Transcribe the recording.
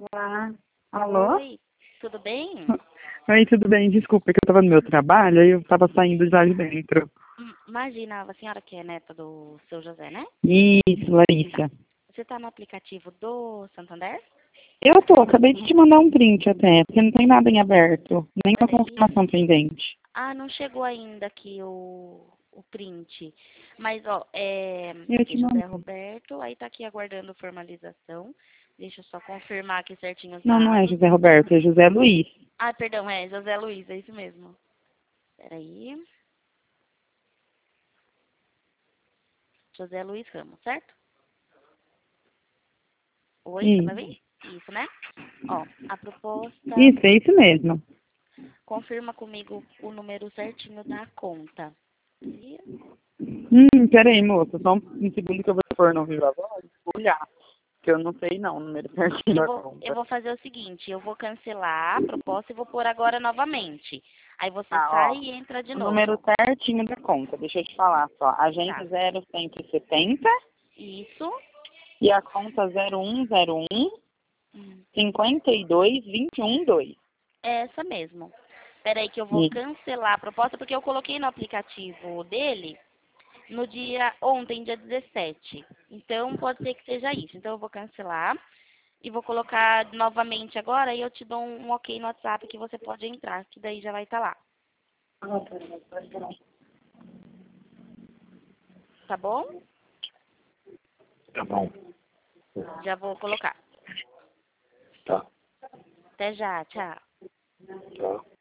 Olá. Alô? Oi, tudo bem? Oi, tudo bem? Desculpa, é que eu estava no meu trabalho, aí eu estava saindo de lá de dentro. Imagina, a senhora que é neta do seu José, né? Isso, Larissa. Você tá no aplicativo do Santander? Acabei de te mandar um print até, porque não tem nada em aberto, nem uma Peraí. confirmação pendente. Ah, não chegou ainda aqui o print. Mas, ó, Eu te aqui, José mando. Roberto, aí tá aqui aguardando formalização. Deixa eu só confirmar aqui certinho os Não, não é dados. José Roberto, é José Luiz. Ah, perdão, é José Luiz, é isso mesmo. Peraí. José Luiz Ramos, certo? Oi, tá me ouvindo? Isso, Isso, né? Ó, a proposta. isso, é isso mesmo. Confirma comigo o número certinho da conta. E Peraí, moça, só um segundo que eu vou pôr no viva voz, vou olhar, que eu não sei não o número certinho Eu da vou, eu conta. vou fazer o seguinte, eu vou cancelar a proposta e vou pôr agora novamente. Aí você Ah, sai ó, e entra de o número novo. certinho da conta, deixa eu te falar só. Agente Tá. 0170 Isso. e a conta 0101 Hum, 52212. É essa mesmo. Espera aí que eu vou E, cancelar a proposta porque eu coloquei no aplicativo dele no dia ontem, dia 17. Então pode ser que seja isso. Então eu vou cancelar e vou colocar novamente agora e eu te dou um ok no WhatsApp que você pode entrar, que daí já vai estar lá. Tá bom? tá bom, Já vou colocar. tá, Até já, tchau. tá.